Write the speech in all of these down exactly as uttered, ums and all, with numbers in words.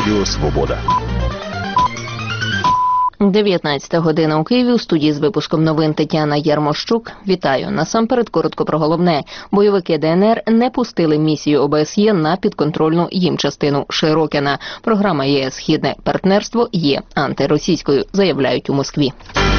Радіо Свобода. дев'ятнадцята година у Києві. У студії з випуском новин Тетяна Ярмощук. Вітаю. Насамперед коротко про головне. Бойовики ДНР не пустили місію ОБСЄ на підконтрольну їм частину Широкіна. Програма ЄС «Східне партнерство» є антиросійською, заявляють у Москві.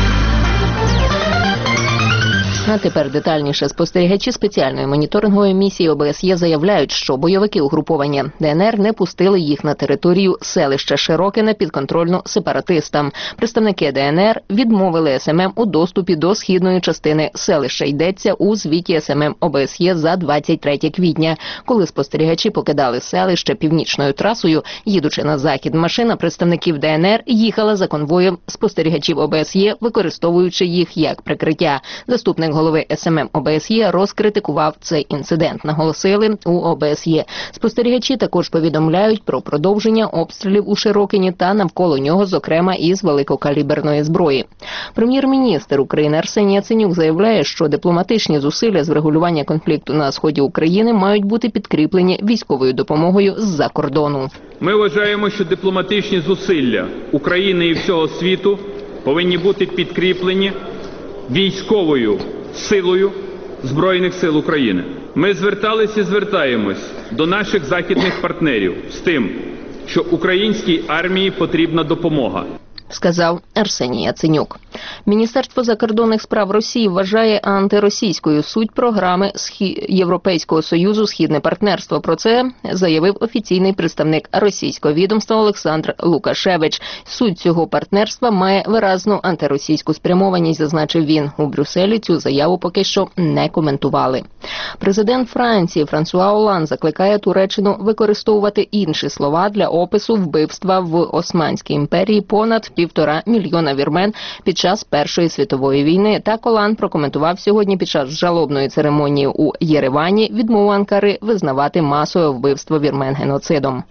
А тепер детальніше. Спостерігачі спеціальної моніторингової місії ОБСЄ заявляють, що бойовики угруповання ДНР не пустили їх на територію селища Широкіне підконтрольну сепаратистам. Представники ДНР відмовили СММ у доступі до східної частини селища. Йдеться у звіті СММ ОБСЄ за двадцять третє квітня. Коли спостерігачі покидали селище північною трасою, їдучи на захід, машина представників ДНР їхала за конвоєм спостерігачів ОБСЄ, використовуючи їх як прикриття. Заступник голови СММ ОБСЄ розкритикував цей інцидент, наголосили у ОБСЄ. Спостерігачі також повідомляють про продовження обстрілів у Широкіні та навколо нього, зокрема із великокаліберної зброї. Прем'єр-міністр України Арсеній Яценюк заявляє, що дипломатичні зусилля з врегулювання конфлікту на сході України мають бути підкріплені військовою допомогою з-за кордону. Ми вважаємо, що дипломатичні зусилля України і всього світу повинні бути підкріплені військовою силою Збройних сил України. Ми звертались і звертаємось до наших західних партнерів з тим, що українській армії потрібна допомога, сказав Арсеній Яценюк. Міністерство закордонних справ Росії вважає антиросійською суть програми Європейського Союзу «Східне партнерство». Про це заявив офіційний представник російського відомства Олександр Лукашевич. Суть цього партнерства має виразну антиросійську спрямованість, зазначив він. У Брюсселі цю заяву поки що не коментували. Президент Франції Франсуа Олланд закликає Туреччину використовувати інші слова для опису вбивства в Османській імперії понад півтора мільйона вірмен під час Першої світової війни. Так Олланд прокоментував сьогодні під час жалобної церемонії у Єревані відмову Анкари визнавати масове вбивство вірмен геноцидом.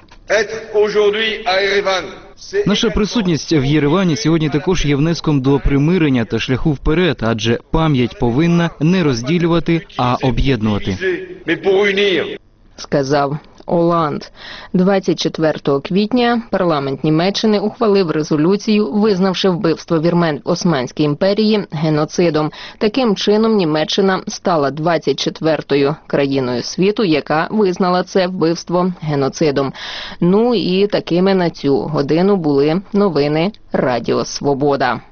Наша присутність в Єревані сьогодні також є внеском до примирення та шляху вперед, адже пам'ять повинна не розділювати, а об'єднувати, сказав Олланд. двадцять четвертого квітня парламент Німеччини ухвалив резолюцію, визнавши вбивство вірмен в Османській імперії геноцидом. Таким чином, Німеччина стала двадцять четвертою країною світу, яка визнала це вбивство геноцидом. Ну і такими на цю годину були новини Радіо Свобода.